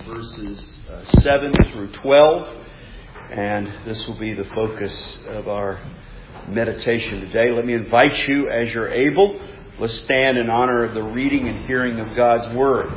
verses 7 through 12. And this will be the focus of our meditation today. Let me invite you, as you're able, let's stand in honor of the reading and hearing of God's Word.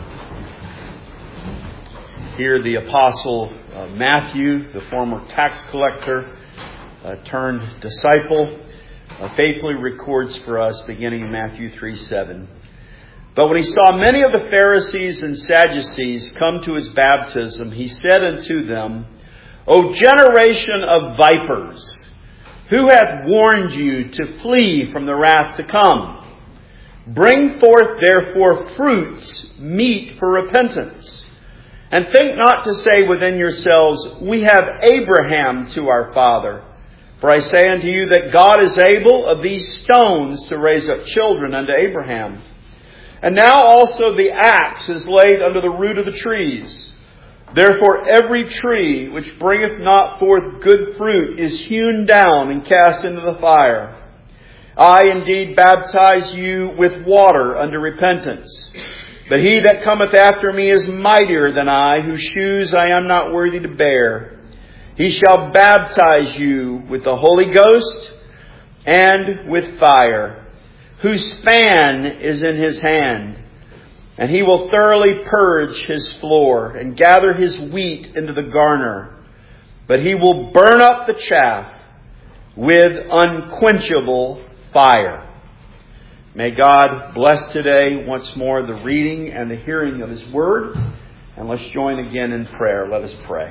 Here the Apostle Matthew, the former tax collector turned disciple, faithfully records for us, beginning in Matthew 3:7. But when he saw many of the Pharisees and Sadducees come to his baptism, he said unto them, O generation of vipers, who hath warned you to flee from the wrath to come? Bring forth therefore fruits meet for repentance. And think not to say within yourselves, We have Abraham to our father. For I say unto you that God is able of these stones to raise up children unto Abraham. And now also the axe is laid under the root of the trees. Therefore every tree which bringeth not forth good fruit is hewn down and cast into the fire. I indeed baptize you with water unto repentance. But he that cometh after me is mightier than I, whose shoes I am not worthy to bear. He shall baptize you with the Holy Ghost and with fire, whose fan is in his hand. And he will thoroughly purge his floor and gather his wheat into the garner. But he will burn up the chaff with unquenchable fire. May God bless today once more the reading and the hearing of His Word. And let's join again in prayer. Let us pray.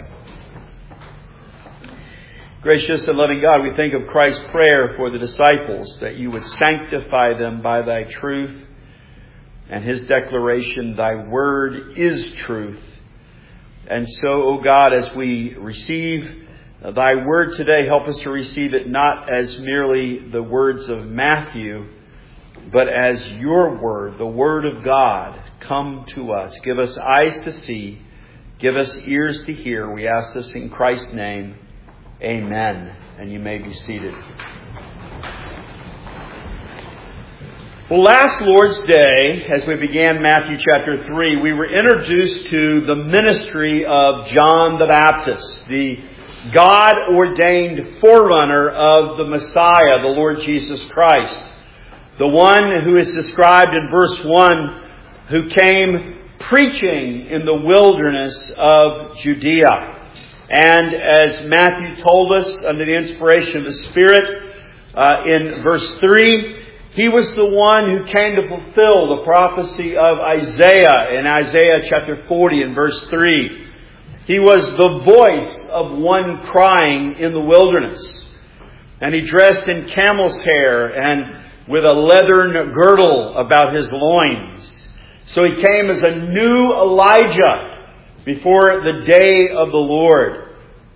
Gracious and loving God, we think of Christ's prayer for the disciples, that you would sanctify them by thy truth. And his declaration, thy word is truth. And so, O God, as we receive thy word today, help us to receive it not as merely the words of Matthew, but as your word, the word of God, come to us. Give us eyes to see. Give us ears to hear. We ask this in Christ's name. Amen. And you may be seated. Well, last Lord's Day, as we began Matthew chapter 3, we were introduced to the ministry of John the Baptist, the God-ordained forerunner of the Messiah, the Lord Jesus Christ. The one who is described in verse 1, who came preaching in the wilderness of Judea. And as Matthew told us under the inspiration of the Spirit, in verse 3, he was the one who came to fulfill the prophecy of Isaiah in Isaiah chapter 40 and verse 3. He was the voice of one crying in the wilderness. And he dressed in camel's hair and with a leathern girdle about his loins. So he came as a new Elijah before the day of the Lord.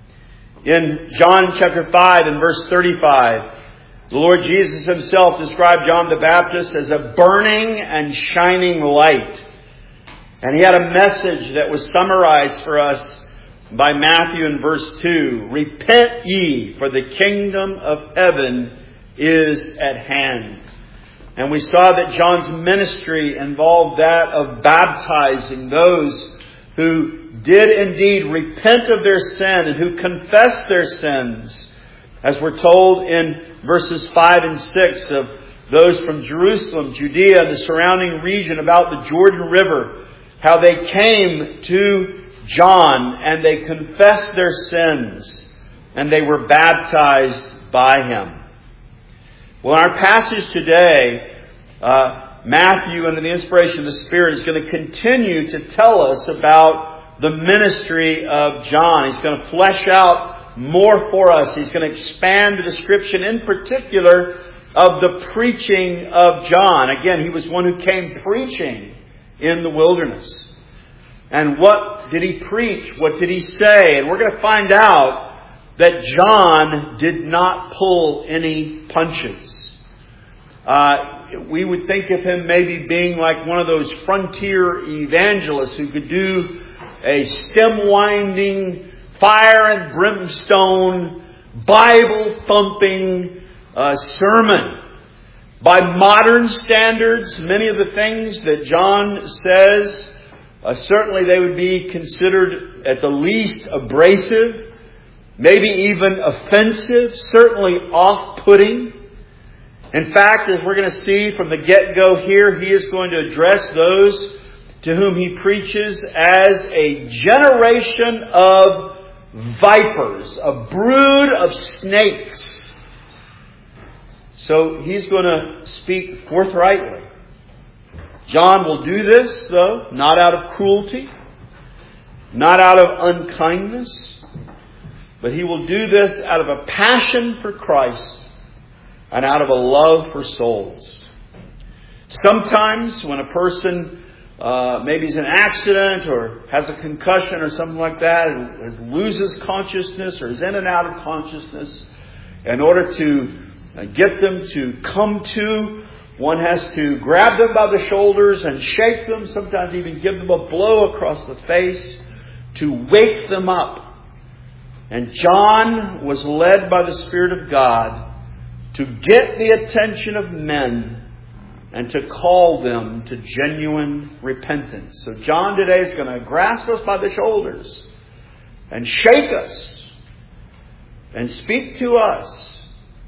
In John chapter 5 and verse 35, the Lord Jesus himself described John the Baptist as a burning and shining light. And he had a message that was summarized for us by Matthew in verse 2. Repent ye, for the kingdom of heaven is at hand. And we saw that John's ministry involved that of baptizing those who did indeed repent of their sin and who confessed their sins. As we're told in verses 5 and 6 of those from Jerusalem, Judea, and the surrounding region about the Jordan River, how they came to John and they confessed their sins and they were baptized by him. Well, in our passage today, Matthew, under the inspiration of the Spirit, is going to continue to tell us about the ministry of John. He's going to flesh out more for us. He's going to expand the description in particular of the preaching of John. Again, he was one who came preaching in the wilderness. And what did he preach? What did he say? And we're going to find out that John did not pull any punches. We would think of him maybe being like one of those frontier evangelists who could do a stem-winding, fire and brimstone, Bible-thumping sermon. By modern standards, many of the things that John says Certainly they would be considered at the least abrasive, maybe even offensive, certainly off-putting. In fact, as we're going to see from the get-go here, he is going to address those to whom he preaches as a generation of vipers, a brood of snakes. So he's going to speak forthrightly. John will do this, though, not out of cruelty, not out of unkindness, but he will do this out of a passion for Christ and out of a love for souls. Sometimes when a person maybe is in an accident or has a concussion or something like that and loses consciousness or is in and out of consciousness, in order to get them to come to, one has to grab them by the shoulders and shake them, sometimes even give them a blow across the face to wake them up. And John was led by the Spirit of God to get the attention of men and to call them to genuine repentance. So John today is going to grasp us by the shoulders and shake us and speak to us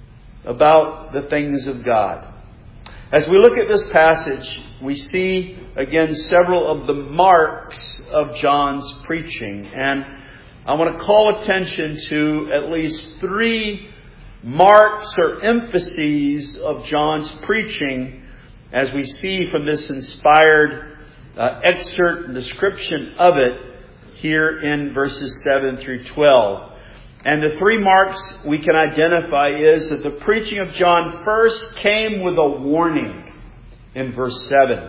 about the things of God. As we look at this passage, we see again several of the marks of John's preaching. And I want to call attention to at least 3 marks or emphases of John's preaching as we see from this inspired excerpt and description of it here in verses 7 through 12. And the 3 marks we can identify is that the preaching of John first came with a warning in verse 7.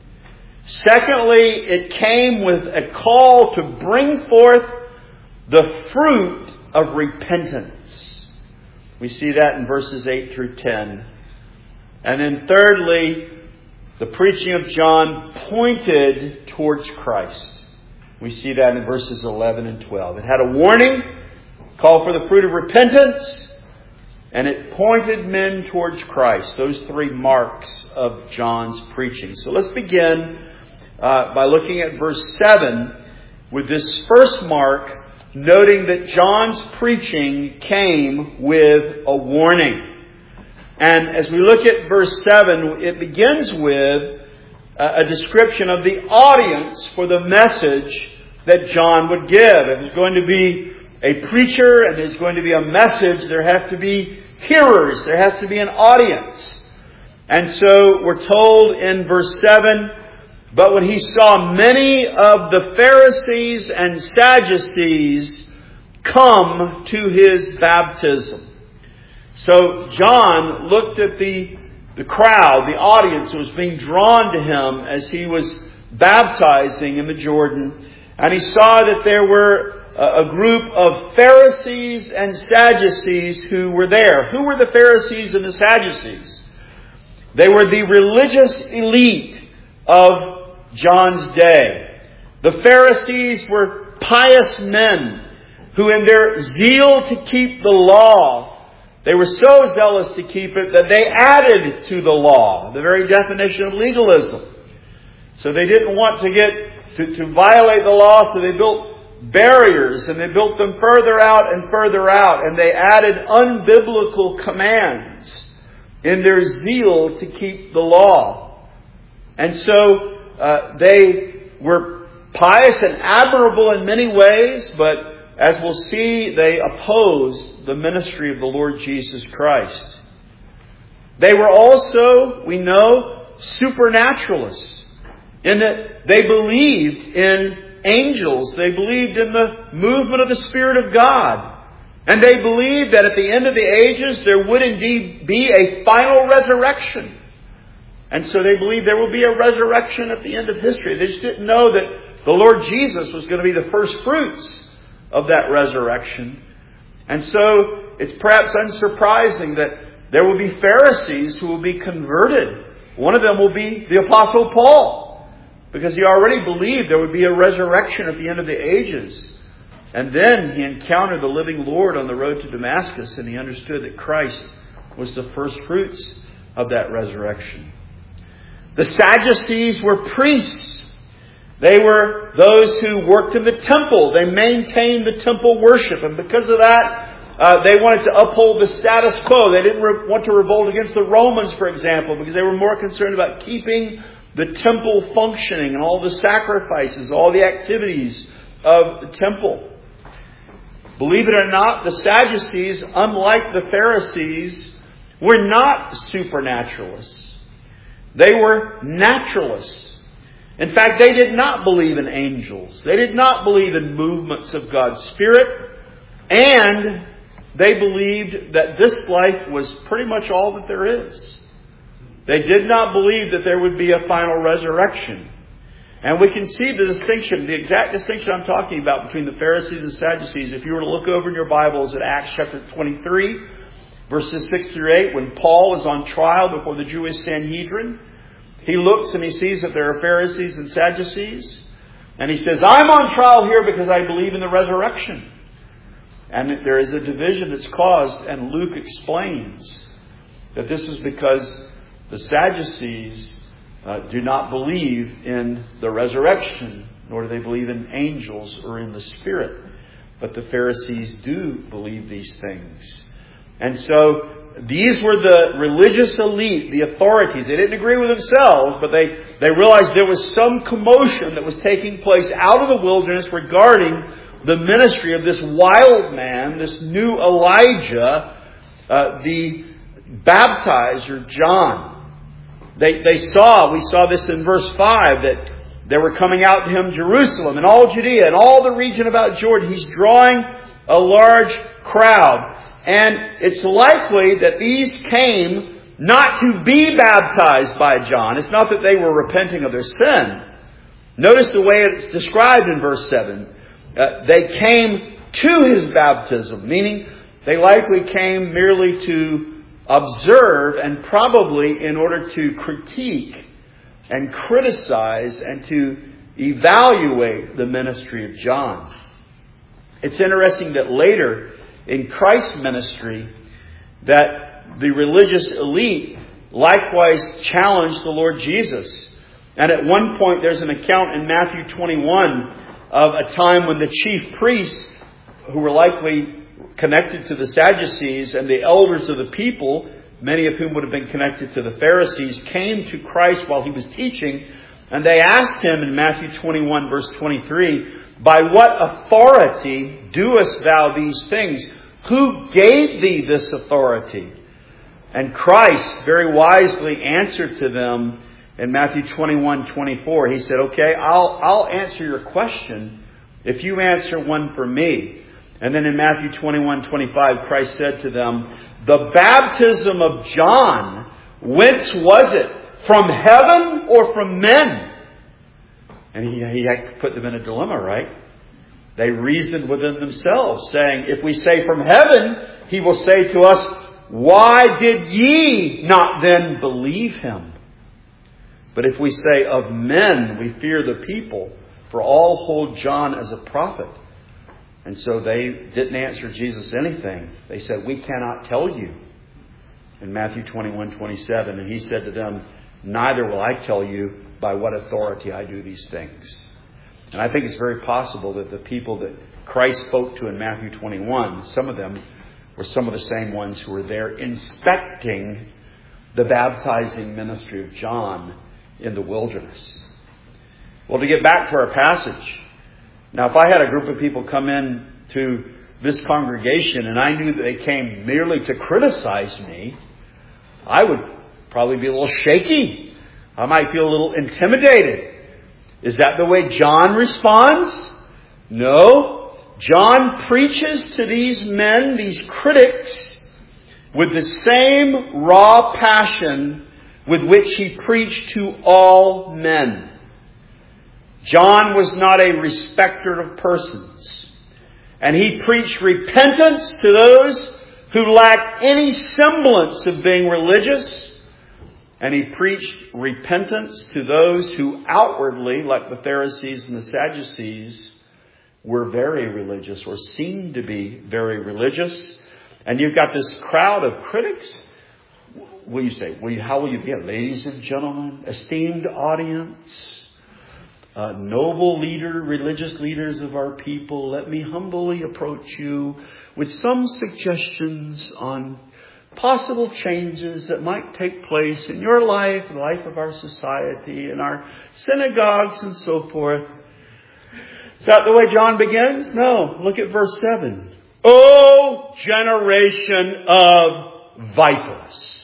Secondly, it came with a call to bring forth the fruit of repentance. We see that in verses 8 through 10. And then thirdly, the preaching of John pointed towards Christ. We see that in verses 11 and 12. It had a warning, call for the fruit of repentance, and it pointed men towards Christ. Those 3 marks of John's preaching. So let's begin by looking at verse 7 with this first mark, noting that John's preaching came with a warning. And as we look at verse 7, it begins with a description of the audience for the message that John would give. If there's going to be a preacher and there's going to be a message, there have to be hearers. There has to be an audience. And so we're told in verse 7, but when he saw many of the Pharisees and Sadducees come to his baptism. So John looked at the crowd, the audience that was being drawn to him as he was baptizing in the Jordan. And he saw that there were a group of Pharisees and Sadducees who were there. Who were the Pharisees and the Sadducees? They were the religious elite of John's day. The Pharisees were pious men who in their zeal to keep the law, they were so zealous to keep it that they added to the law, the very definition of legalism. So they didn't want to get to violate the law, so they built barriers and they built them further out and further out, and they added unbiblical commands in their zeal to keep the law. And so they were pious and admirable in many ways, but as we'll see, they opposed the ministry of the Lord Jesus Christ. They were also, we know, supernaturalists, in that they believed in angels. They believed in the movement of the Spirit of God. And they believed that at the end of the ages there would indeed be a final resurrection. And so they believed there will be a resurrection at the end of history. They just didn't know that the Lord Jesus was going to be the first fruits of that resurrection. And so it's perhaps unsurprising that there will be Pharisees who will be converted. One of them will be the Apostle Paul, because he already believed there would be a resurrection at the end of the ages. And then he encountered the living Lord on the road to Damascus, and he understood that Christ was the first fruits of that resurrection. The Sadducees were priests. They were those who worked in the temple. They maintained the temple worship. And because of that, they wanted to uphold the status quo. They didn't want to revolt against the Romans, for example, because they were more concerned about keeping the temple functioning and all the sacrifices, all the activities of the temple. Believe it or not, the Sadducees, unlike the Pharisees, were not supernaturalists. They were naturalists. In fact, they did not believe in angels. They did not believe in movements of God's Spirit. And they believed that this life was pretty much all that there is. They did not believe that there would be a final resurrection. And we can see the distinction, the exact distinction I'm talking about between the Pharisees and Sadducees. If you were to look over in your Bibles at Acts chapter 23, verses 6 through 8, when Paul is on trial before the Jewish Sanhedrin, he looks and he sees that there are Pharisees and Sadducees. And he says, I'm on trial here because I believe in the resurrection. And there is a division that's caused, and Luke explains that this is because the Sadducees do not believe in the resurrection, nor do they believe in angels or in the Spirit. But the Pharisees do believe these things. And so these were the religious elite, the authorities. They didn't agree with themselves, but they realized there was some commotion that was taking place out of the wilderness regarding the ministry of this wild man, this new Elijah, the baptizer, John. We saw this in verse 5, that they were coming out to him, Jerusalem and all Judea and all the region about Jordan. He's drawing a large crowd. And it's likely that these came not to be baptized by John. It's not that they were repenting of their sin. Notice the way it's described in verse 7. They came to his baptism, meaning they likely came merely to observe and probably in order to critique and criticize and to evaluate the ministry of John. It's interesting that later in Christ's ministry that the religious elite likewise challenged the Lord Jesus. And at one point there's an account in Matthew 21 of a time when the chief priests, who were likely connected to the Sadducees, and the elders of the people, many of whom would have been connected to the Pharisees, came to Christ while he was teaching. And they asked him in Matthew 21 verse 23, by what authority doest thou these things? Who gave thee this authority? And Christ very wisely answered to them in Matthew 21:24. He said, okay, I'll answer your question if you answer one for me. And then in Matthew 21:25, Christ said to them, the baptism of John, whence was it? From heaven or from men? And he had to put them in a dilemma, right? They reasoned within themselves, saying, if we say from heaven, he will say to us, why did ye not then believe him? But if we say of men, we fear the people, for all hold John as a prophet. And so they didn't answer Jesus anything. They said, we cannot tell you. In Matthew 21:27, and he said to them, neither will I tell you by what authority I do these things. And I think it's very possible that the people that Christ spoke to in Matthew 21, some of them were some of the same ones who were there inspecting the baptizing ministry of John in the wilderness. Well, to get back to our passage. Now, if I had a group of people come in to this congregation and I knew that they came merely to criticize me, I would probably be a little shaky. I might feel a little intimidated. Is that the way John responds? No. John preaches to these men, these critics, with the same raw passion with which he preached to all men. John was not a respecter of persons. And he preached repentance to those who lacked any semblance of being religious. And he preached repentance to those who outwardly, like the Pharisees and the Sadducees, were very religious or seemed to be very religious. And you've got this crowd of critics. How will you begin? Ladies and gentlemen, esteemed audience, noble leader, religious leaders of our people, let me humbly approach you with some suggestions on possible changes that might take place in your life, the life of our society, in our synagogues and so forth. Is that the way John begins? No. Look at verse 7. O generation of vipers.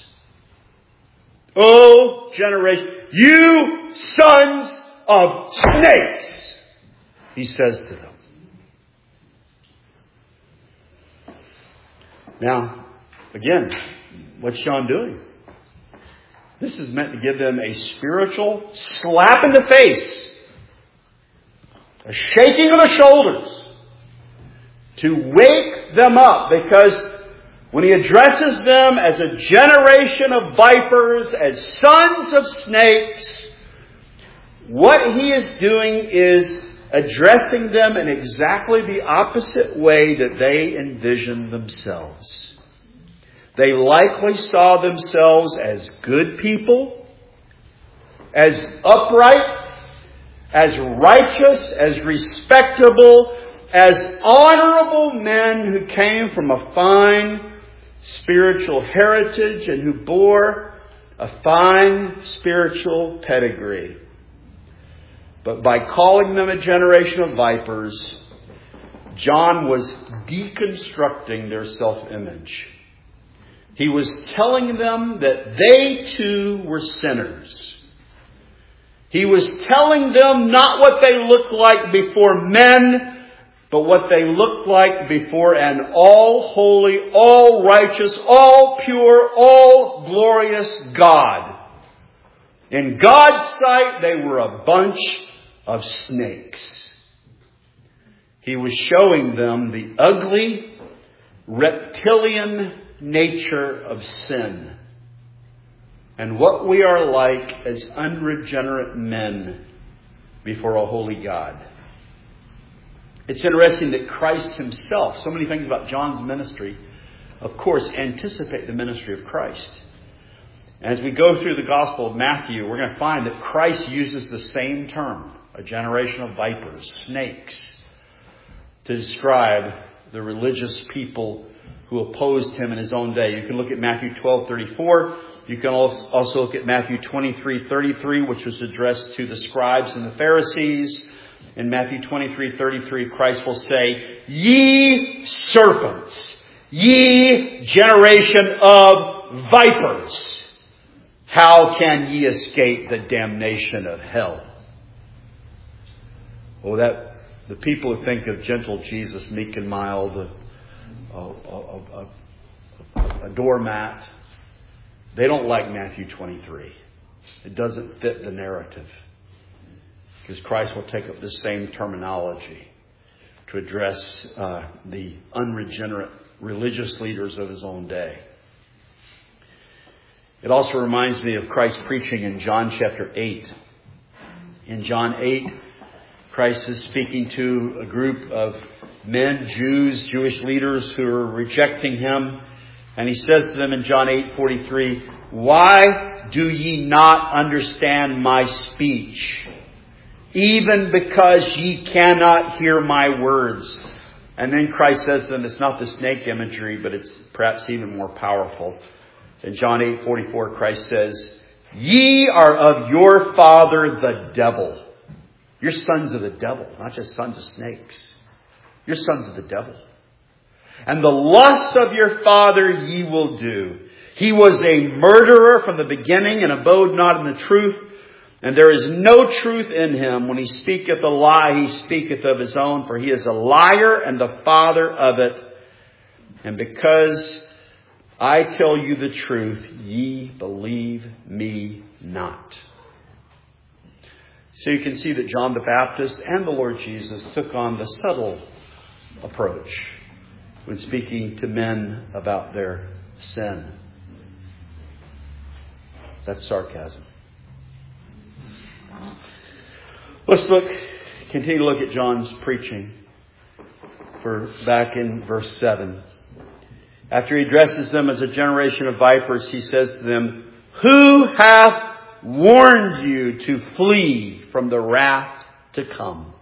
O generation, you sons of snakes, he says to them. Now, again, what's John doing? This is meant to give them a spiritual slap in the face, a shaking of the shoulders, to wake them up, because when he addresses them as a generation of vipers, as sons of snakes, what he is doing is addressing them in exactly the opposite way that they envisioned themselves. They likely saw themselves as good people, as upright, as righteous, as respectable, as honorable men who came from a fine spiritual heritage and who bore a fine spiritual pedigree. But by calling them a generation of vipers, John was deconstructing their self-image. He was telling them that they too were sinners. He was telling them not what they looked like before men, but what they looked like before an all-holy, all-righteous, all-pure, all-glorious God. In God's sight, they were a bunch of snakes. He was showing them the ugly, reptilian nature of sin and what we are like as unregenerate men before a holy God. It's interesting that Christ himself, so many things about John's ministry, of course, anticipate the ministry of Christ. As we go through the Gospel of Matthew, we're going to find that Christ uses the same term, a generation of vipers, snakes, to describe the religious people who opposed him in his own day. You can look at Matthew 12:34. You can also look at Matthew 23:33, which was addressed to the scribes and the Pharisees. In Matthew 23:33, Christ will say, "Ye serpents, ye generation of vipers, how can ye escape the damnation of hell?" Oh, that the people who think of gentle Jesus, meek and mild, a doormat, they don't like Matthew 23. It doesn't fit the narrative. Because Christ will take up the same terminology to address the unregenerate religious leaders of his own day. It also reminds me of Christ's preaching in John chapter 8. In John 8, Christ is speaking to a group of men, Jews, Jewish leaders who are rejecting him. And he says to them in John 8:43, "Why do ye not understand my speech? Even because ye cannot hear my words." And then Christ says to them, it's not the snake imagery, but it's perhaps even more powerful. In John 8:44, Christ says, "Ye are of your father the devil." You're sons of the devil, not just sons of snakes. You're sons of the devil. "And the lusts of your father ye will do. He was a murderer from the beginning and abode not in the truth. And there is no truth in him. When he speaketh a lie, he speaketh of his own, for he is a liar and the father of it. And because I tell you the truth, ye believe me not." So you can see that John the Baptist and the Lord Jesus took on the subtle approach when speaking to men about their sin. That's sarcasm. Let's continue to look at John's preaching back in verse 7. After he addresses them as a generation of vipers, he says to them, "Who hath warned you to flee from the wrath to come.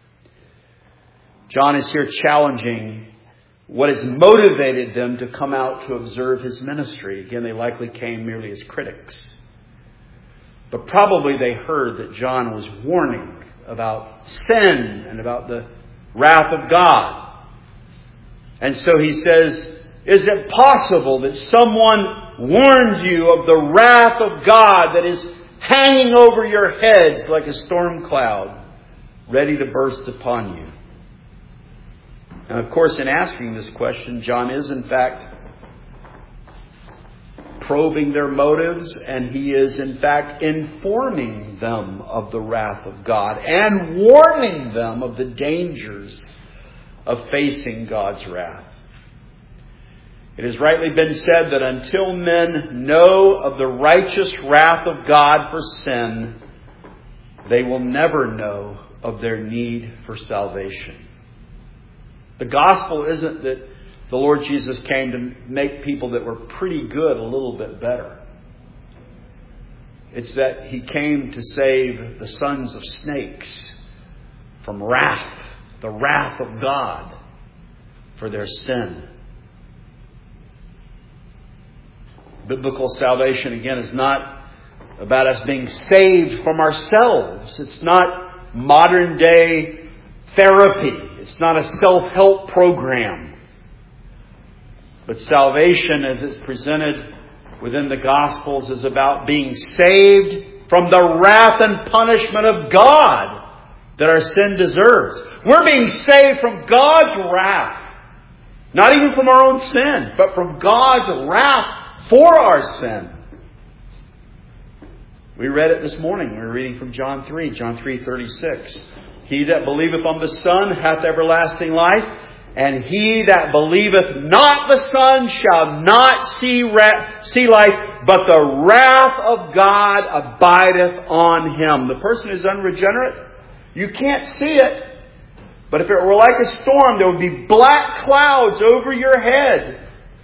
John is here challenging what has motivated them to come out to observe his ministry. Again, they likely came merely as critics. But probably they heard that John was warning about sin and about the wrath of God. And so he says, is it possible that someone warned you of the wrath of God that is hanging over your heads like a storm cloud, ready to burst upon you? And of course, in asking this question, John is in fact probing their motives, and he is in fact informing them of the wrath of God and warning them of the dangers of facing God's wrath. It has rightly been said that until men know of the righteous wrath of God for sin, they will never know of their need for salvation. The gospel isn't that the Lord Jesus came to make people that were pretty good a little bit better. It's that He came to save the sons of snakes from wrath, the wrath of God for their sin. Biblical salvation, again, is not about us being saved from ourselves. It's not modern day therapy. It's not a self-help program. But salvation, as it's presented within the Gospels, is about being saved from the wrath and punishment of God that our sin deserves. We're being saved from God's wrath. Not even from our own sin, but from God's wrath for our sin. We read it this morning. We were reading from John 3:36. He that believeth on the Son hath everlasting life, and he that believeth not the Son shall not see life, but the wrath of God abideth on him. The person is unregenerate. You can't see it. But if it were like a storm, there would be black clouds over your head.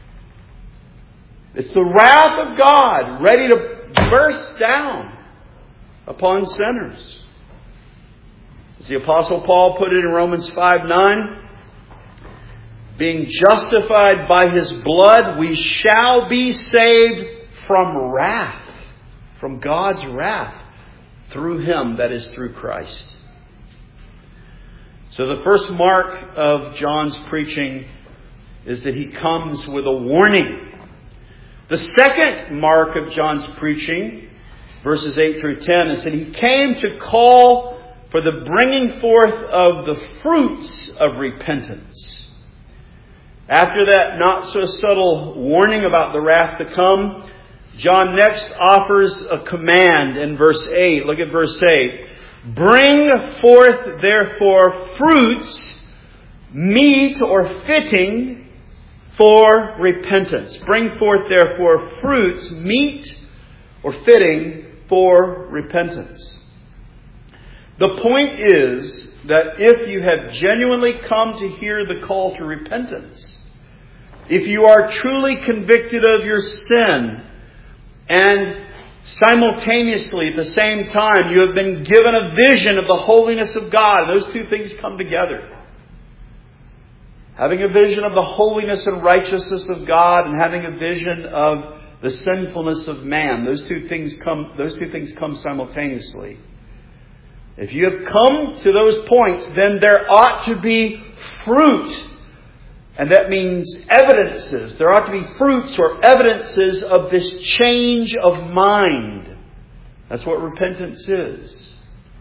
It's the wrath of God ready to burst down upon sinners. As the Apostle Paul put it in Romans 5:9, being justified by His blood, we shall be saved from wrath, from God's wrath, through Him, that is, through Christ. So the first mark of John's preaching is that he comes with a warning. The second mark of John's preaching, verses 8 through 10, is that he came to call for the bringing forth of the fruits of repentance. After that not so subtle warning about the wrath to come, John next offers a command in verse 8. Look at verse 8. Bring forth therefore fruits, meet or fitting for repentance. Bring forth therefore fruits, meet or fitting for repentance. The point is that if you have genuinely come to hear the call to repentance, if you are truly convicted of your sin, and simultaneously at the same time you have been given a vision of the holiness of God, and those two things come together. Having a vision of the holiness and righteousness of God and having a vision of the sinfulness of man, those two things come simultaneously. If you have come to those points, then there ought to be fruit. And that means evidences. There ought to be fruits or evidences of this change of mind. That's what repentance is.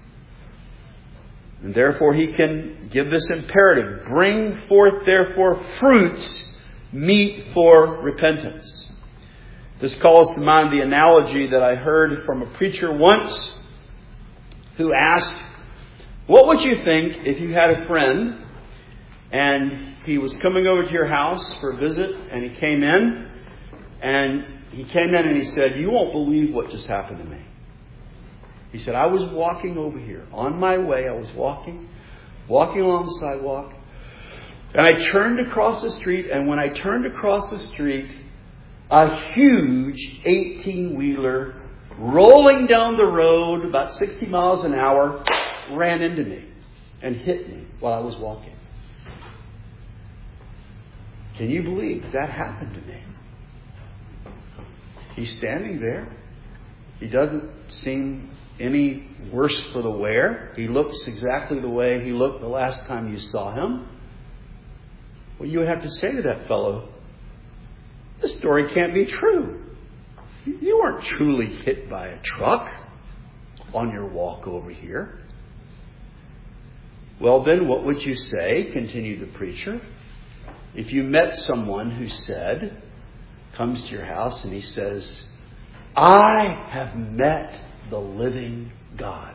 And therefore he can give this imperative. Bring forth therefore fruits meet for repentance. This calls to mind the analogy that I heard from a preacher once who asked, what would you think if you had a friend and he was coming over to your house for a visit, and he came in and he said, you won't believe what just happened to me. He said, I was walking over here. On my way, I was walking along the sidewalk, and I turned across the street, and when I turned across the street, a huge 18-wheeler rolling down the road about 60 miles an hour ran into me and hit me while I was walking. Can you believe that happened to me? He's standing there. He doesn't seem any worse for the wear. He looks exactly the way he looked the last time you saw him. Well, you would have to say to that fellow, this story can't be true. You weren't truly hit by a truck on your walk over here. Well, then what would you say, continued the preacher, if you met someone who comes to your house and he says, I have met the living God.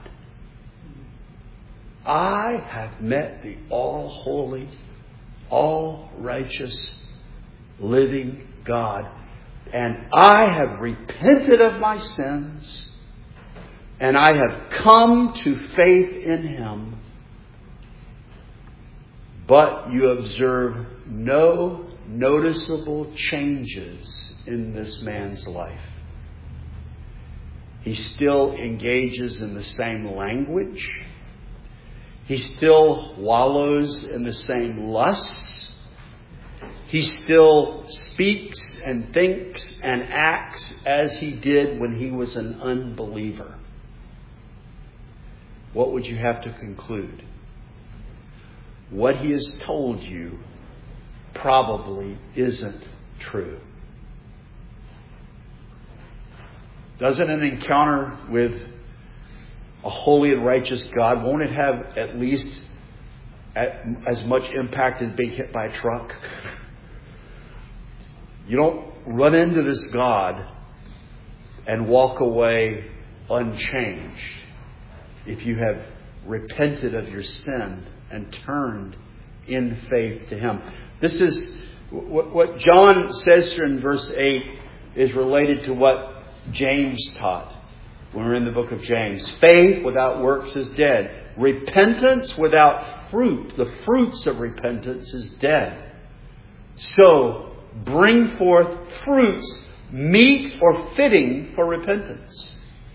I have met the all-holy, all-righteous, living God. And I have repented of my sins. And I have come to faith in Him. But you observe no noticeable changes in this man's life. He still engages in the same language. He still wallows in the same lusts. He still speaks and thinks and acts as he did when he was an unbeliever. What would you have to conclude? What he has told you probably isn't true. Doesn't an encounter with a holy and righteous God, won't it have at least as much impact as being hit by a truck? You don't run into this God and walk away unchanged if you have repented of your sin and turned in faith to Him. This is what John says here in verse 8 is related to what James taught when we're in the book of James. Faith without works is dead. Repentance without fruit, the fruits of repentance, is dead. So, bring forth fruits meet or fitting for repentance.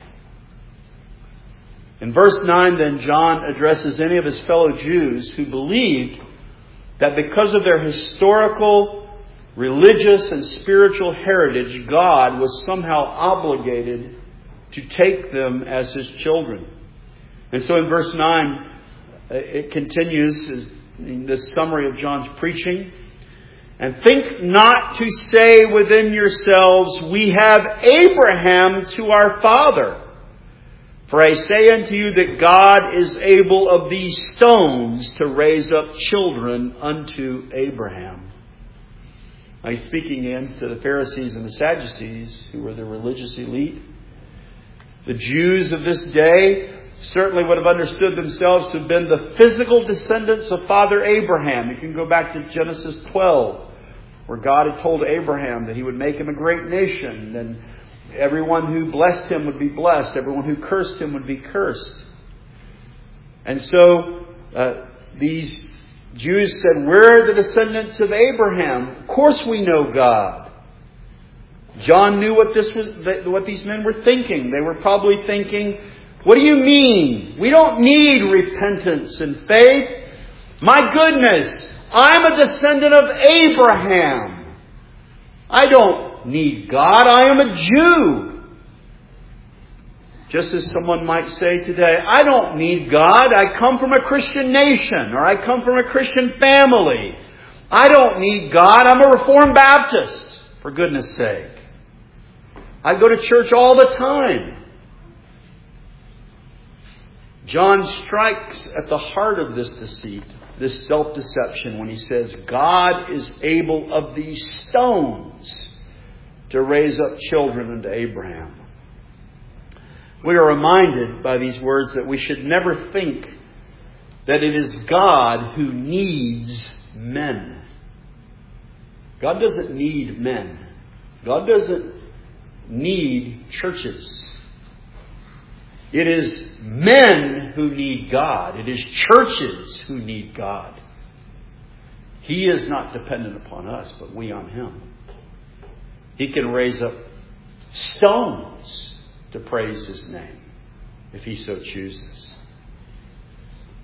In verse 9, then, John addresses any of his fellow Jews who believed that because of their historical, religious, and spiritual heritage, God was somehow obligated to take them as His children. And so in verse 9, it continues in this summary of John's preaching. And think not to say within yourselves, we have Abraham to our father. For I say unto you that God is able of these stones to raise up children unto Abraham. Now he's speaking in to the Pharisees and the Sadducees, who were the religious elite. The Jews of this day certainly would have understood themselves to have been the physical descendants of Father Abraham. You can go back to Genesis 12, where God had told Abraham that He would make him a great nation, and everyone who blessed him would be blessed. Everyone who cursed him would be cursed. And so these Jews said, we're the descendants of Abraham. Of course we know God. John knew what these men were thinking. They were probably thinking, what do you mean? We don't need repentance and faith. My goodness, I'm a descendant of Abraham. I don't need God. I am a Jew. Just as someone might say today, I don't need God. I come from a Christian nation, or I come from a Christian family. I don't need God. I'm a Reformed Baptist, for goodness sake. I go to church all the time. John strikes at the heart of this deceit, this self-deception, when he says, God is able of these stones to raise up children unto Abraham. We are reminded by these words that we should never think that it is God who needs men. God doesn't need men. God doesn't need churches. It is men who need God. It is churches who need God. He is not dependent upon us, but we on Him. He can raise up stones to praise His name, if He so chooses.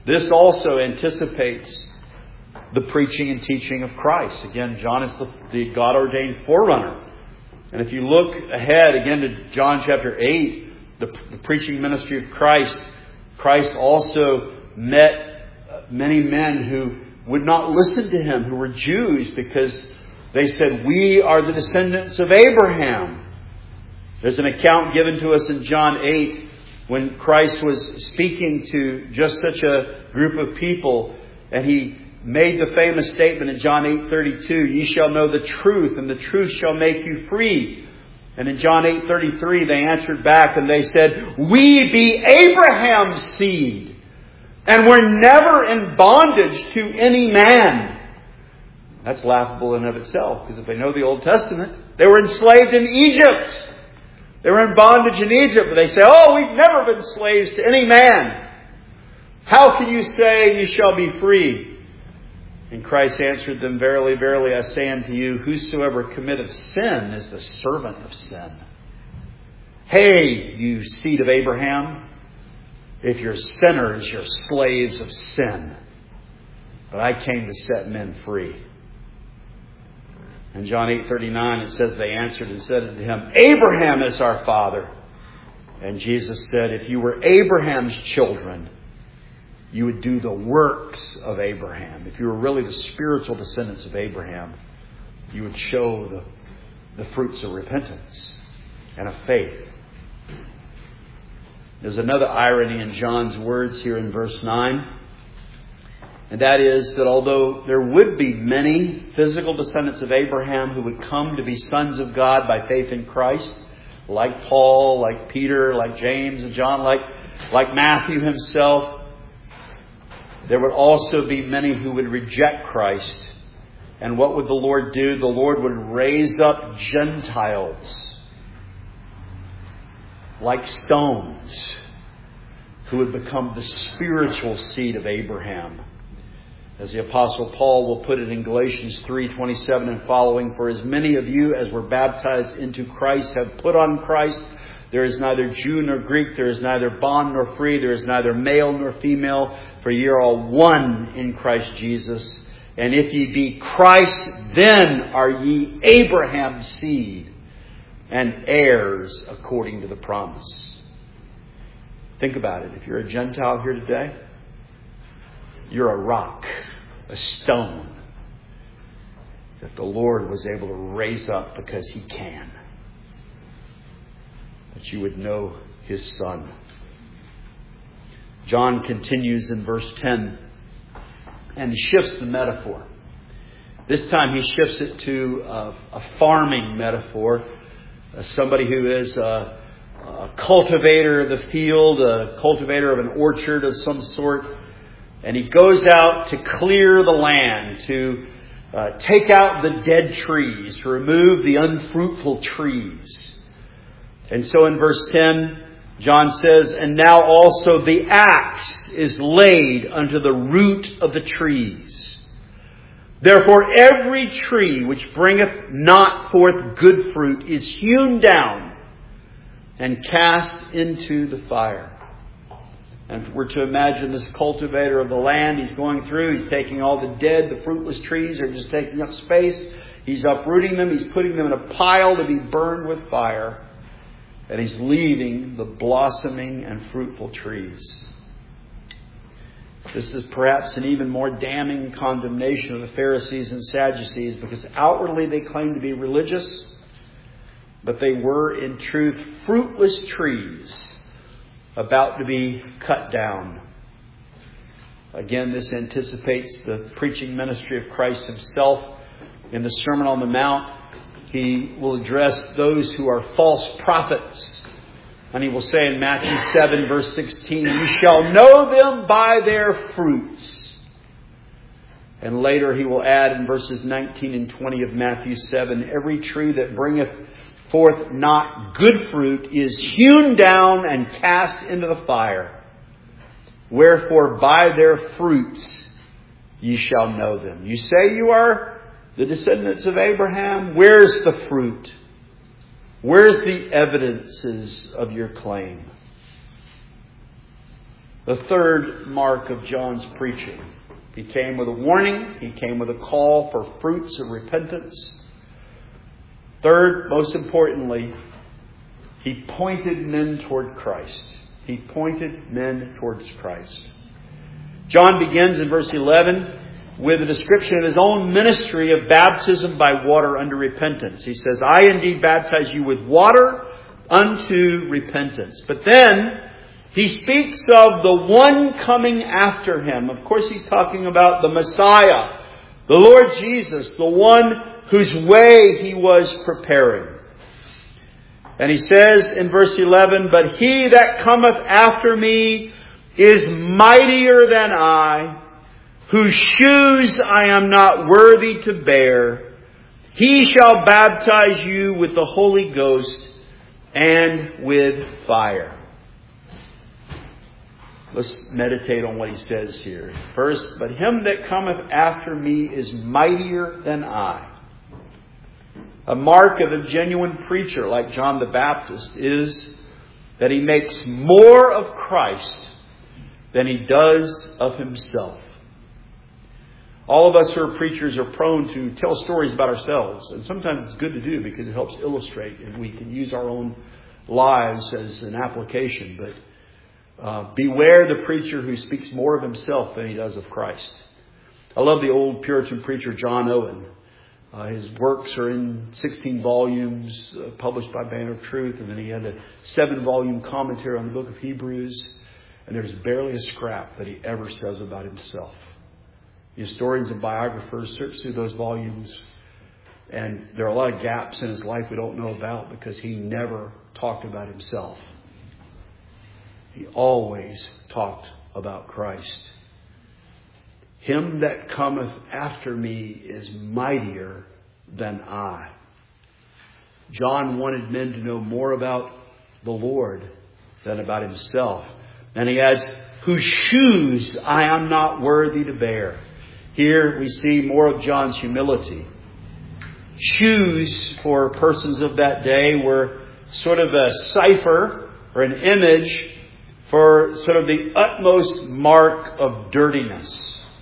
This also anticipates the preaching and teaching of Christ. Again, John is the God-ordained forerunner. And if you look ahead again to John chapter 8, the preaching ministry of Christ, Christ also met many men who would not listen to Him, who were Jews, because they said, "We are the descendants of Abraham." There's an account given to us in John 8 when Christ was speaking to just such a group of people, and He made the famous statement in John 8:32, "Ye shall know the truth, and the truth shall make you free." And in John 8:33, they answered back and they said, "We be Abraham's seed, and we're never in bondage to any man." That's laughable in and of itself, because if they know the Old Testament, they were enslaved in Egypt. They were in bondage in Egypt, but they say, "Oh, we've never been slaves to any man. How can you say you shall be free?" And Christ answered them, "Verily, verily, I say unto you, whosoever committeth sin is the servant of sin. Hey, you seed of Abraham, if you're sinners, you're slaves of sin. But I came to set men free." In John 8:39 it says, "They answered and said unto him, Abraham is our father." And Jesus said, "If you were Abraham's children, you would do the works of Abraham." If you were really the spiritual descendants of Abraham, you would show the fruits of repentance and of faith. There's another irony in John's words here in verse 9. And that is that although there would be many physical descendants of Abraham who would come to be sons of God by faith in Christ, like Paul, like Peter, like James and John, like Matthew himself, there would also be many who would reject Christ. And what would the Lord do? The Lord would raise up Gentiles like stones who would become the spiritual seed of Abraham. As the Apostle Paul will put it in Galatians 3:27 and following, "For as many of you as were baptized into Christ have put on Christ. There is neither Jew nor Greek, there is neither bond nor free, there is neither male nor female, for ye are all one in Christ Jesus. And if ye be Christ, then are ye Abraham's seed and heirs according to the promise." Think about it. If you're a Gentile here today, you're a rock, a stone that the Lord was able to raise up because He can. That you would know His Son. John continues in verse 10 and shifts the metaphor. This time he shifts it to a farming metaphor. Somebody who is a cultivator of the field, a cultivator of an orchard of some sort. And he goes out to clear the land, to take out the dead trees, to remove the unfruitful trees. And so in verse 10, John says, "And now also the axe is laid unto the root of the trees. Therefore every tree which bringeth not forth good fruit is hewn down and cast into the fire." And if we're to imagine this cultivator of the land, he's going through, he's taking all the dead, the fruitless trees are just taking up space. He's uprooting them, he's putting them in a pile to be burned with fire. And he's leaving the blossoming and fruitful trees. This is perhaps an even more damning condemnation of the Pharisees and Sadducees, because outwardly they claim to be religious, but they were in truth fruitless trees about to be cut down. Again, this anticipates the preaching ministry of Christ Himself. In the Sermon on the Mount, He will address those who are false prophets. And He will say in Matthew 7 verse 16, "You shall know them by their fruits." And later He will add in verses 19 and 20 of Matthew 7, "Every tree that bringeth forth not good fruit is hewn down and cast into the fire. Wherefore by their fruits ye shall know them." You say you are the descendants of Abraham. Where's the fruit? Where's the evidences of your claim? The third mark of John's preaching. He came with a warning. He came with a call for fruits of repentance. Third, most importantly, he pointed men toward Christ. He pointed men towards Christ. John begins in verse 11 with a description of his own ministry of baptism by water unto repentance. He says, I indeed baptize you with water unto repentance. But then he speaks of the one coming after him. Of course, he's talking about the Messiah, the Lord Jesus, the one whose way he was preparing. And he says in verse 11, But he that cometh after me is mightier than I, whose shoes I am not worthy to bear. He shall baptize you with the Holy Ghost and with fire. Let's meditate on what he says here. First, but him that cometh after me is mightier than I. A mark of a genuine preacher like John the Baptist is that he makes more of Christ than he does of himself. All of us who are preachers are prone to tell stories about ourselves. And sometimes it's good to do because it helps illustrate and we can use our own lives as an application. But beware the preacher who speaks more of himself than he does of Christ. I love the old Puritan preacher John Owen. His works are in 16 volumes published by Banner of Truth. And then he had a 7-volume commentary on the book of Hebrews. And there's barely a scrap that he ever says about himself. The historians and biographers search through those volumes. And there are a lot of gaps in his life we don't know about because he never talked about himself. He always talked about Christ. Him that cometh after me is mightier than I. John wanted men to know more about the Lord than about himself. And he adds, whose shoes I am not worthy to bear. Here we see more of John's humility. Shoes for persons of that day were sort of a cipher or an image for sort of the utmost mark of dirtiness.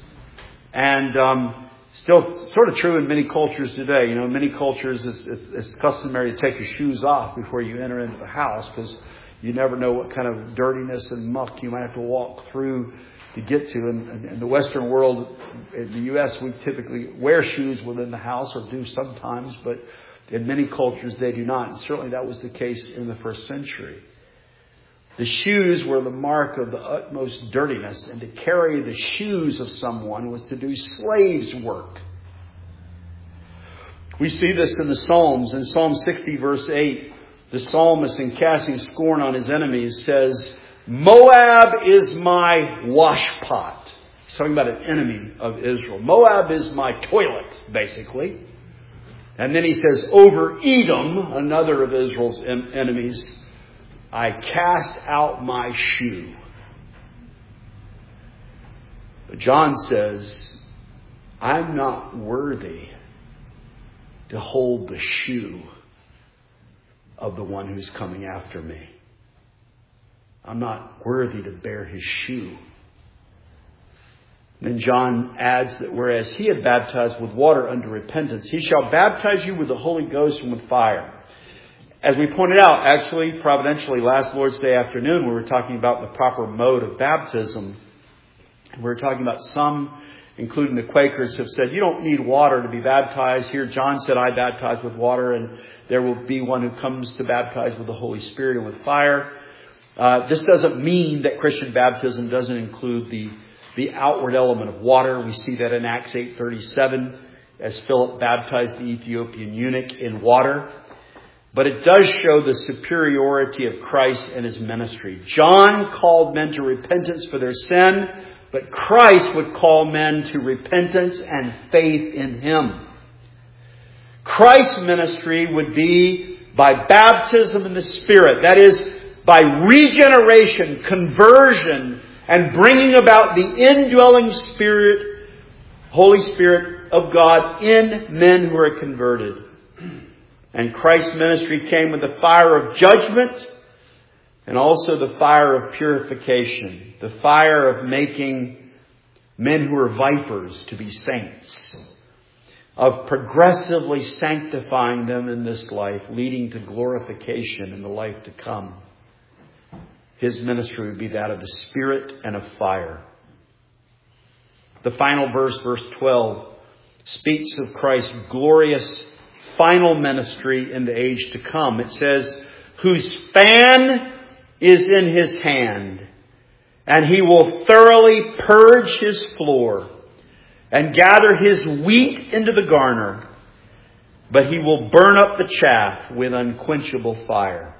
And still sort of true in many cultures today. You know, in many cultures it's customary to take your shoes off before you enter into the house because you never know what kind of dirtiness and muck you might have to walk through to get to. In the Western world, in the U.S., we typically wear shoes within the house or do sometimes, but in many cultures they do not. And certainly that was the case in the first century. The shoes were the mark of the utmost dirtiness, and to carry the shoes of someone was to do slave's work. We see this in the Psalms. In Psalm 60 verse 8, the psalmist, in casting scorn on his enemies, says, Moab is my washpot. He's talking about an enemy of Israel. Moab is my toilet, basically. And then he says, over Edom, another of Israel's enemies, I cast out my shoe. But John says, I'm not worthy to hold the shoe of the one who's coming after me. I'm not worthy to bear his shoe. Then John adds that whereas he had baptized with water unto repentance, he shall baptize you with the Holy Ghost and with fire. As we pointed out, actually, providentially, last Lord's Day afternoon, we were talking about the proper mode of baptism. We were talking about some, including the Quakers, have said, you don't need water to be baptized. Here, John said, I baptize with water, and there will be one who comes to baptize with the Holy Spirit and with fire. This doesn't mean that Christian baptism doesn't include the outward element of water. We see that in Acts 8:37, as Philip baptized the Ethiopian eunuch in water. But it does show the superiority of Christ and his ministry. John called men to repentance for their sin, but Christ would call men to repentance and faith in him. Christ's ministry would be by baptism in the Spirit. That is, by regeneration, conversion, and bringing about the indwelling Spirit, Holy Spirit of God in men who are converted. And Christ's ministry came with the fire of judgment And also the fire of purification, the fire of making men who are vipers to be saints, of progressively sanctifying them in this life, leading to glorification in the life to come. His ministry would be that of the Spirit and of fire. The final verse, verse 12, speaks of Christ's glorious final ministry in the age to come. It says, whose fan is in his hand, and he will thoroughly purge his floor and gather his wheat into the garner, but he will burn up the chaff with unquenchable fire.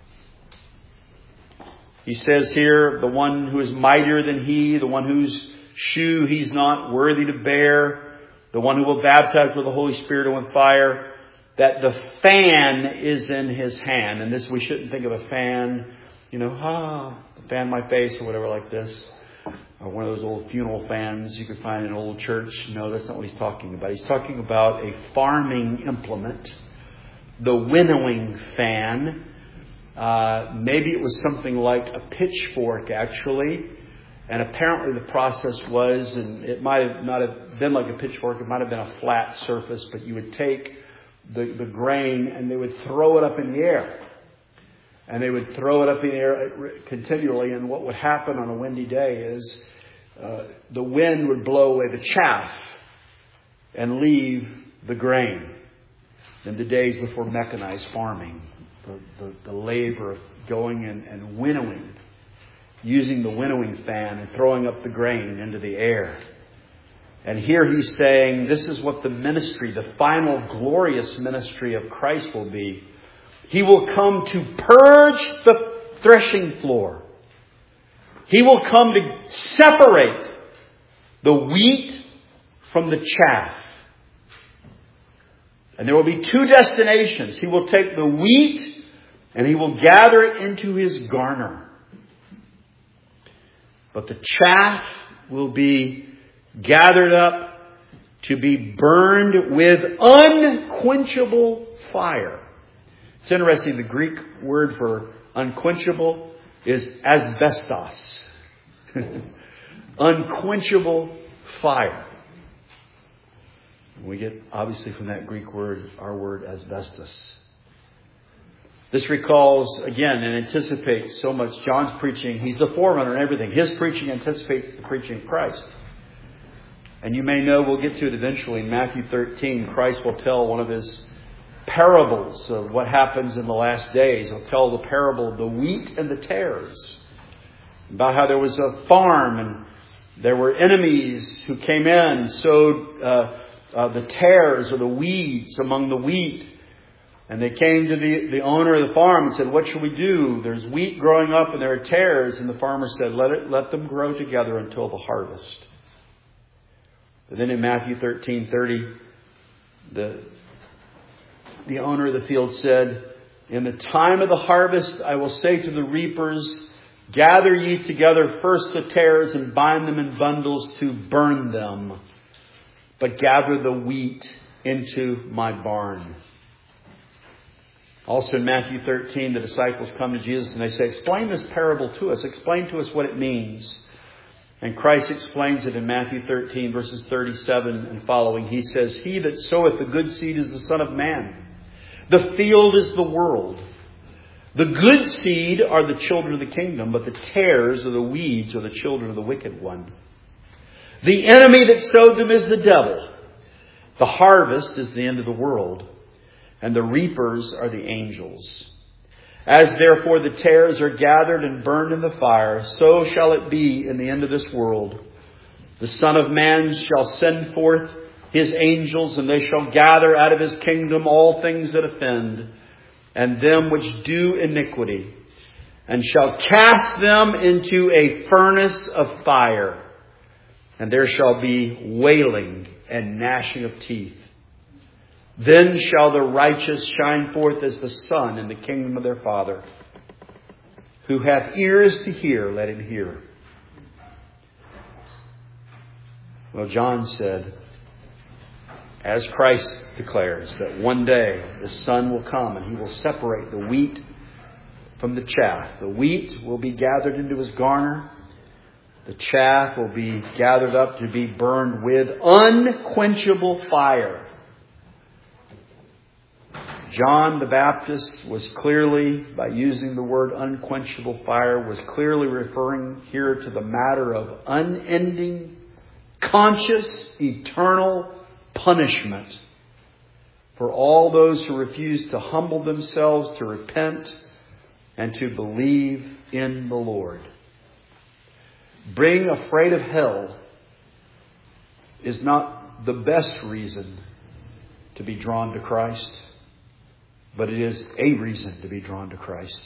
He says here, the one who is mightier than he, the one whose shoe he's not worthy to bear, the one who will baptize with the Holy Spirit and with fire, that the fan is in his hand. And this, we shouldn't think of a fan, fan my face or whatever like this. Or one of those old funeral fans you could find in an old church. No, that's not what he's talking about. He's talking about a farming implement, the winnowing fan. Maybe it was something like a pitchfork, actually. And apparently the process was, and it might not have been like a pitchfork, it might have been a flat surface, but you would take the grain and they would throw it up in the air. And they would throw it up in the air continually. And what would happen on a windy day is the wind would blow away the chaff and leave the grain. In the days before mechanized farming, the labor of going and winnowing, using the winnowing fan and throwing up the grain into the air. And here he's saying this is what the ministry, the final glorious ministry of Christ will be. He will come to purge the threshing floor. He will come to separate the wheat from the chaff. And there will be two destinations. He will take the wheat and he will gather it into his garner. But the chaff will be gathered up to be burned with unquenchable fire. It's interesting, the Greek word for unquenchable is asbestos. Unquenchable fire. We get, obviously, from that Greek word, our word asbestos. This recalls, again, and anticipates so much John's preaching. He's the forerunner and everything. His preaching anticipates the preaching of Christ. And you may know, we'll get to it eventually, in Matthew 13, Christ will tell one of his parables of what happens in the last days. He'll tell the parable of the wheat and the tares. About how there was a farm and there were enemies who came in and sowed the tares or the weeds among the wheat. And they came to the owner of the farm and said, what should we do? There's wheat growing up and there are tares. And the farmer said, let them grow together until the harvest. But then in Matthew 13:30, the owner of the field said, in the time of the harvest, I will say to the reapers, gather ye together first the tares and bind them in bundles to burn them, but gather the wheat into my barn. Also in Matthew 13, the disciples come to Jesus and they say, explain this parable to us. Explain to us what it means. And Christ explains it in Matthew 13, verses 37 and following. He says, he that soweth the good seed is the Son of Man. The field is the world. The good seed are the children of the kingdom, but the tares or the weeds are the children of the wicked one. The enemy that sowed them is the devil. The harvest is the end of the world, and the reapers are the angels. As therefore the tares are gathered and burned in the fire, so shall it be in the end of this world. The Son of Man shall send forth his angels, and they shall gather out of his kingdom all things that offend, and them which do iniquity, and shall cast them into a furnace of fire. And there shall be wailing and gnashing of teeth. Then shall the righteous shine forth as the sun in the kingdom of their Father. Who hath ears to hear, let him hear. Well, John said, as Christ declares, that one day the Son will come and he will separate the wheat from the chaff. The wheat will be gathered into his garner. The chaff will be gathered up to be burned with unquenchable fire. John the Baptist was clearly, by using the word unquenchable fire, was clearly referring here to the matter of unending, conscious, eternal punishment for all those who refuse to humble themselves, to repent, and to believe in the Lord. Being afraid of hell is not the best reason to be drawn to Christ, but it is a reason to be drawn to Christ.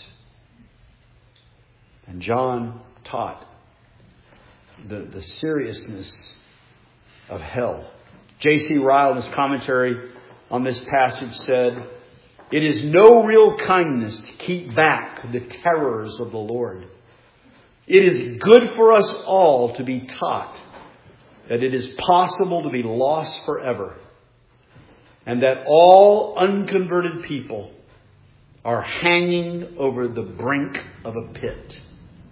And John taught the seriousness of hell. J.C. Ryle, in his commentary on this passage, said, "It is no real kindness to keep back the terrors of the Lord. It is good for us all to be taught that it is possible to be lost forever, and that all unconverted people are hanging over the brink of a pit."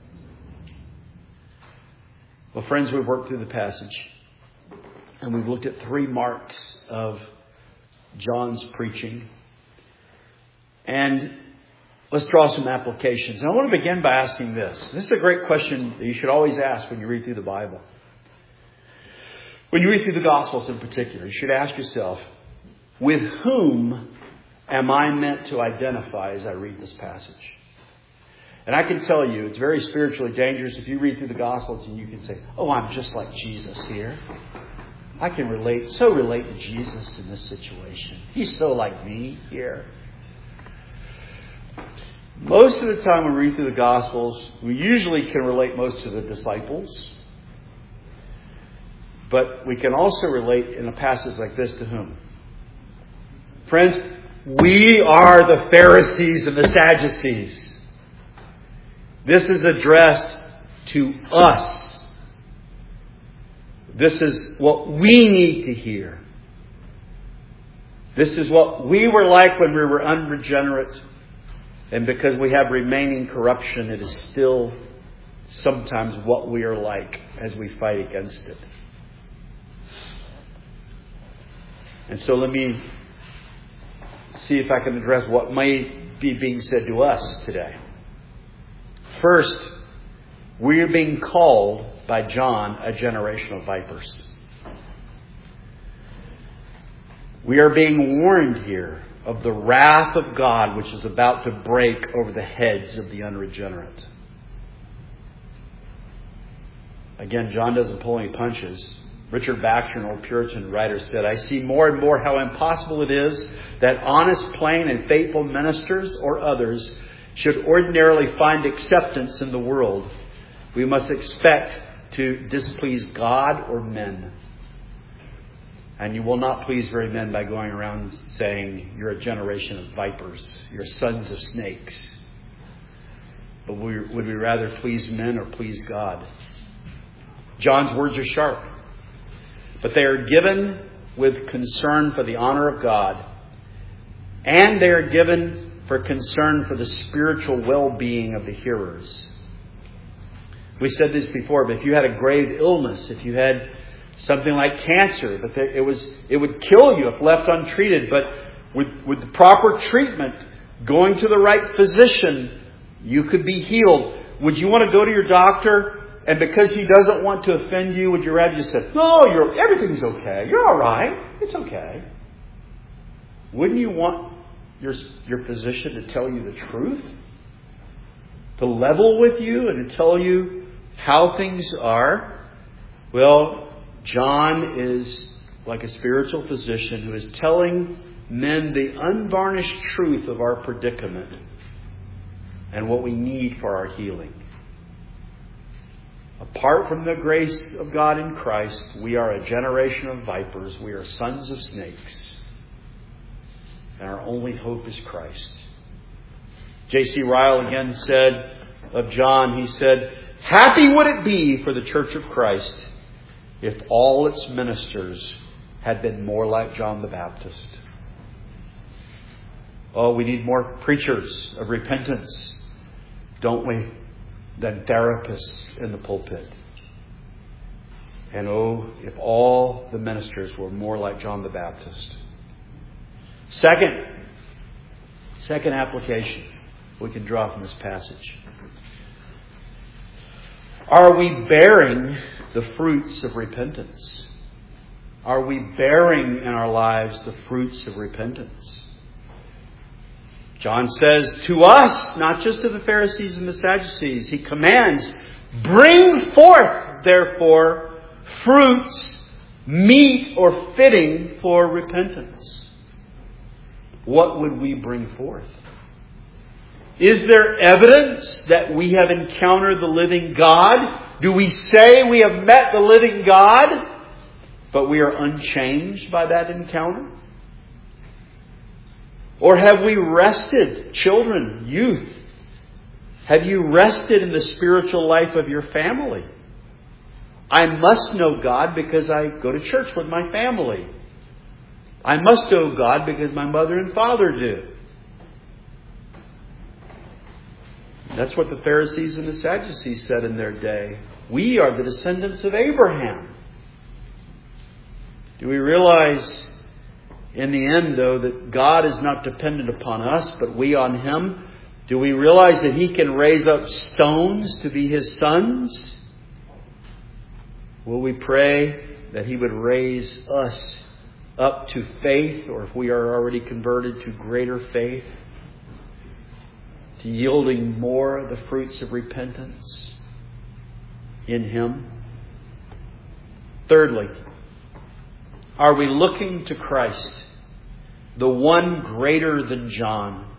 Well, friends, we've worked through the passage, and we've looked at 3 marks of John's preaching. And let's draw some applications. And I want to begin by asking this. This is a great question that you should always ask when you read through the Bible. When you read through the Gospels in particular, you should ask yourself, with whom am I meant to identify as I read this passage? And I can tell you, it's very spiritually dangerous if you read through the Gospels and you can say, "Oh, I'm just like Jesus here. I can relate to Jesus in this situation. He's so like me here." Most of the time when we read through the Gospels, we usually can relate most to the disciples. But we can also relate in a passage like this to whom? Friends, we are the Pharisees and the Sadducees. This is addressed to us. This is what we need to hear. This is what we were like when we were unregenerate. And because we have remaining corruption, it is still sometimes what we are like as we fight against it. And so let me see if I can address what might be being said to us today. First, we are being called by John a generation of vipers. We are being warned here of the wrath of God which is about to break over the heads of the unregenerate. Again, John doesn't pull any punches. Richard Baxter, an old Puritan writer, said, "I see more and more how impossible it is that honest, plain, and faithful ministers or others should ordinarily find acceptance in the world. We must expect to displease God or men. And you will not please very men by going around saying, 'You're a generation of vipers. You're sons of snakes.' But would we rather please men or please God?" John's words are sharp, but they are given with concern for the honor of God, and they are given for concern for the spiritual well-being of the hearers. We said this before, but if you had a grave illness, if you had something like cancer, but it would kill you if left untreated, but with the proper treatment, going to the right physician, you could be healed. Would you want to go to your doctor, and because he doesn't want to offend you, would you rather just say, "No, everything's okay. You're all right. It's okay"? Wouldn't you want your physician to tell you the truth? To level with you and to tell you how things are? Well, John is like a spiritual physician who is telling men the unvarnished truth of our predicament and what we need for our healing. Apart from the grace of God in Christ, we are a generation of vipers. We are sons of snakes. And our only hope is Christ. J.C. Ryle again said of John, he said, "Happy would it be for the Church of Christ if all its ministers had been more like John the Baptist." Oh, we need more preachers of repentance, don't we? Than therapists in the pulpit. And oh, if all the ministers were more like John the Baptist. Second application we can draw from this passage. Are we bearing the fruits of repentance? Are we bearing in our lives the fruits of repentance? John says to us, not just to the Pharisees and the Sadducees, he commands, bring forth, therefore, fruits meet or fitting for repentance. What would we bring forth? Is there evidence that we have encountered the living God? Do we say we have met the living God, but we are unchanged by that encounter? Or have we rested, children, youth? Have you rested in the spiritual life of your family? I must know God because I go to church with my family. I must know God because my mother and father do. That's what the Pharisees and the Sadducees said in their day. We are the descendants of Abraham. Do we realize in the end, though, that God is not dependent upon us, but we on Him? Do we realize that He can raise up stones to be His sons? Will we pray that He would raise us up to faith, or if we are already converted, to greater faith, to yielding more of the fruits of repentance in Him? Thirdly, are we looking to Christ, the one greater than John,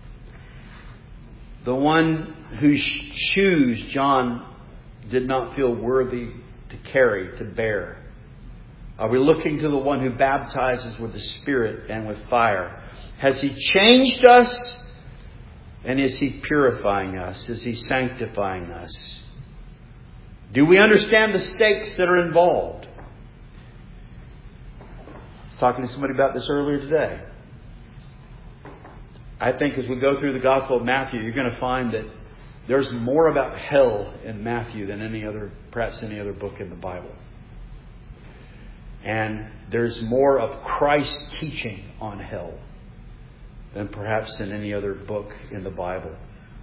the one whose shoes John did not feel worthy to carry, to bear? Are we looking to the one who baptizes with the Spirit and with fire? Has He changed us? And is He purifying us? Is He sanctifying us? Do we understand the stakes that are involved? I was talking to somebody about this earlier today. I think as we go through the Gospel of Matthew, you're going to find that there's more about hell in Matthew than perhaps any other book in the Bible. And there's more of Christ's teaching on hell than perhaps in any other book in the Bible.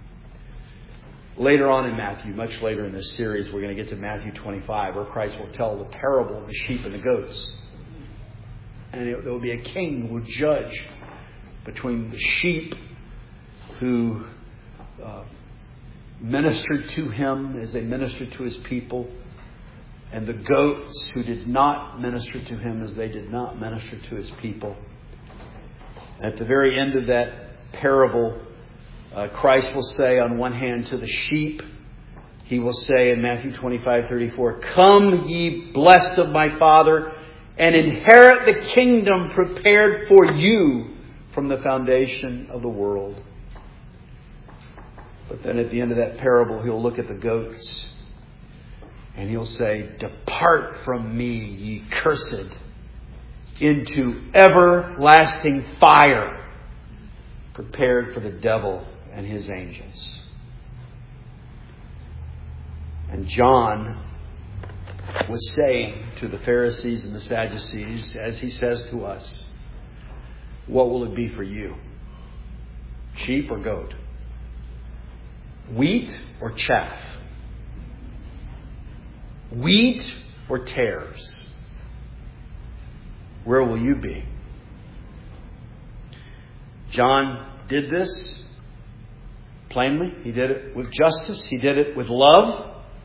Later on in Matthew, much later in this series, we're going to get to Matthew 25, where Christ will tell the parable of the sheep and the goats. And there will be a king who will judge between the sheep who ministered to Him as they ministered to His people, and the goats who did not minister to Him as they did not minister to His people. At the very end of that parable, Christ will say on one hand to the sheep, He will say in Matthew 25:34, "Come ye blessed of my Father, and inherit the kingdom prepared for you from the foundation of the world." But then at the end of that parable, He'll look at the goats and He'll say, "Depart from me, ye cursed, into everlasting fire, prepared for the devil and his angels." And John was saying to the Pharisees and the Sadducees, as he says to us, what will it be for you? Sheep or goat? Wheat or chaff? Wheat or tares? Where will you be? John did this plainly. He did it with justice. He did it with love.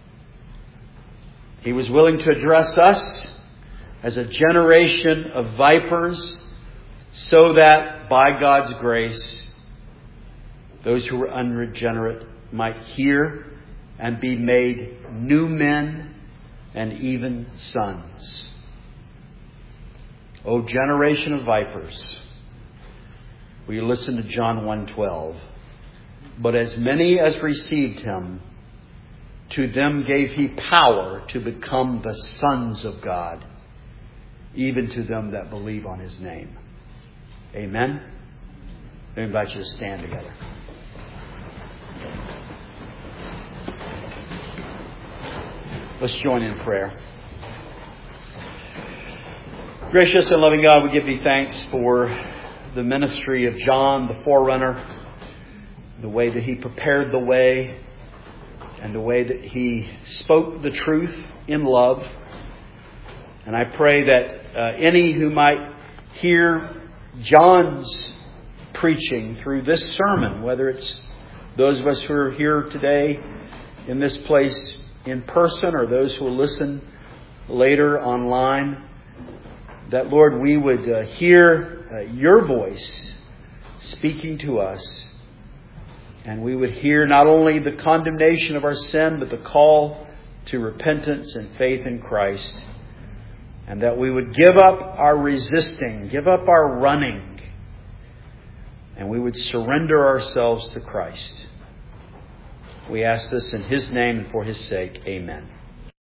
He was willing to address us as a generation of vipers, so that by God's grace, those who were unregenerate might hear and be made new men and even sons. O generation of vipers, will you listen to John 1:12? "But as many as received Him, to them gave He power to become the sons of God, even to them that believe on His name." Amen. I invite you to stand together. Let's join in prayer. Gracious and loving God, we give Thee thanks for the ministry of John, the forerunner, the way that he prepared the way, and the way that he spoke the truth in love. And I pray that any who might hear John's preaching through this sermon, whether it's those of us who are here today in this place in person or those who will listen later online, that, Lord, we would hear your voice speaking to us, and we would hear not only the condemnation of our sin, but the call to repentance and faith in Christ, and that we would give up our resisting, give up our running, and we would surrender ourselves to Christ. We ask this in His name and for His sake. Amen.